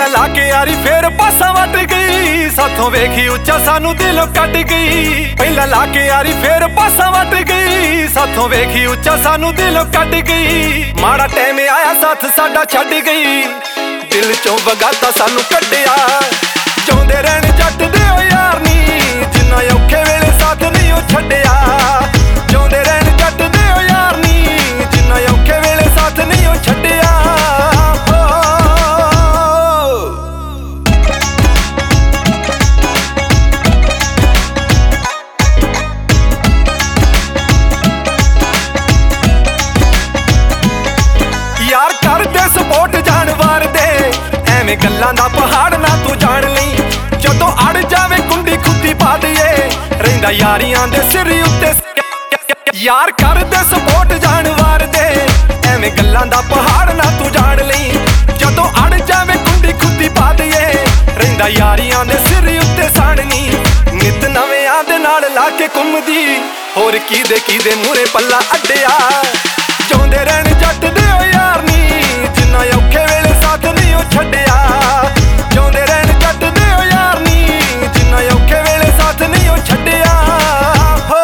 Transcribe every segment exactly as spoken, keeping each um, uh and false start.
ला के यारी फेर पासा वट गई, साथों वेखी उच्चा सानू दिलों कट गई। पहला ला के यारी फेर पासा वट गई, साथों वेखी उच्चा सानू दिलों कट गई। माड़ा टाइम आया साथ साडा छड्ड गई, दिल चों वगाता सानू कड्डिया। जिउंदे रहण जट दे ओ यार नी, जिन्ना औखे वेले साथ नहीं ओ छड्डिया। जिउंदे रहण जट दे ओ यार नी, जिन्ना औखे वेले साथ नहीं ओ छड्डिया। यार कर दे सपोर्ट जानवर दे, एवें गल्लां दा पहाड़ ना तू जान लई। जदों अड़ जावे कुंडी खुदी पा दईए, रहिंदा यारियां दे सिर उत्ते। यार कर दे सपोर्ट जानवर दे, एवें गल्लां दा पहाड़ ना तू जान लई। जदों अड़ जावे कुंडी खुदी पा दईए, रहिंदा यारियां दे सिर उत्ते साड़नी। नित नवेआं दे नाल ला के घुमदी, होर कीदे कीदे मूहरे पल्ला अड्डिया। जिउंदे रहण जट दे ओ यार नी, जिन्ना औखे वेले साथ नहीं ओ छड्डिया। जिउंदे रहण जट दे ओ यार नी, जिन्ना औखे वेले साथ नहीं ओ छड्डिया। हो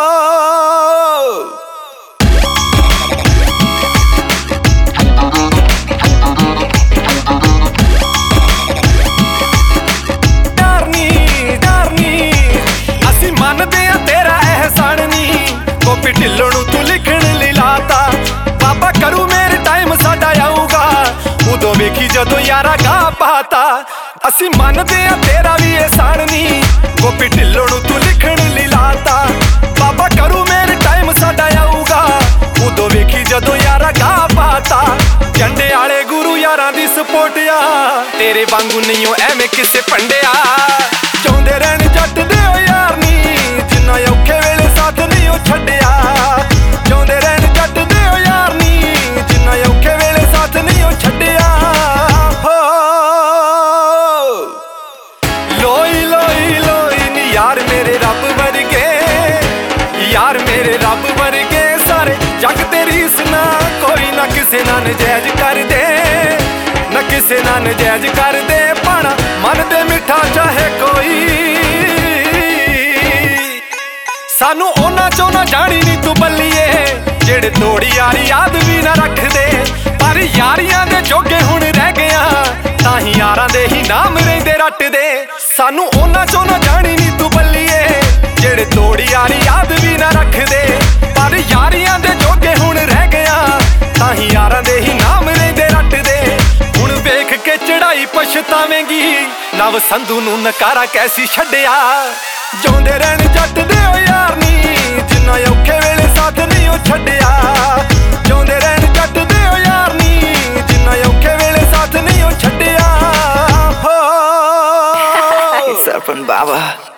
यार नी यार नी, असीं मनदे आ तेरा एहसान नी। गोपी ढिल्लों नूं तू लिखण लई लाता, बाबा करू मेरे टाइम साडा आऊगा, उदों वेखी जदों यारा गा पाता। असीं मनदे आ तेरा भी एहसान नी, गोपी ढिल्लों नूं तू लिखण लई लाता। बाबा करू मेरे टाइम साडा आऊगा, उदों वेखी जदों यारा गा पाता। झंडे आले गुरु यारां दी सपोर्ट आ, तेरे वांगू नहीं ओ एवें किसे पंडिया। जिउंदे रहण जट दे ओ यार नी, जिन्ना औखे वेले साथ नहीं ओ छड्डिया। जिउंदे रहण जट दे ओ यार नी, जिन्ना औखे वेले साथ नहीं ओ छड्डिया। हो लोई लोई लोई नी यार मेरे रब वर्गे, यार मेरे रब वर्गे सारे जग ते रीस ना कोई ना किसे ना नजैज कर दे, ना किसे ना नजैज कर दे। पाना मन दे मिठा चाहे कोई, सानू ओना चों ना जानी नी तू बल्लीए, जेड़े तोड़ी यारी याद भी ना रख दे। पर यारियां दे जोगे हुण रह गया, ताही यारां दे ही नाम रहिंदे रट दे। सानू ओना चों ना जानी नी तू बल्लीए, जेड़े तोड़ी यारी याद भी ना रख दे। पर यारियां दे जोगे हुण रह गया, ताही यारां दे ही नाम रहिंदे रट दे। हुण वेख के चढ़ाई पछतावेंगी, नव संधू नूं नकारा कैसी छड्डिया। जिउंदे रहण जट दे ओ यार नी, जिन्ना औखे वेले साथ नहीं ओ छड्डिया। जिउंदे रहण जट दे ओ यार नी, जिन्ना औखे वेले साथ नहीं ओ छड्डिया। हो It's up and Baba.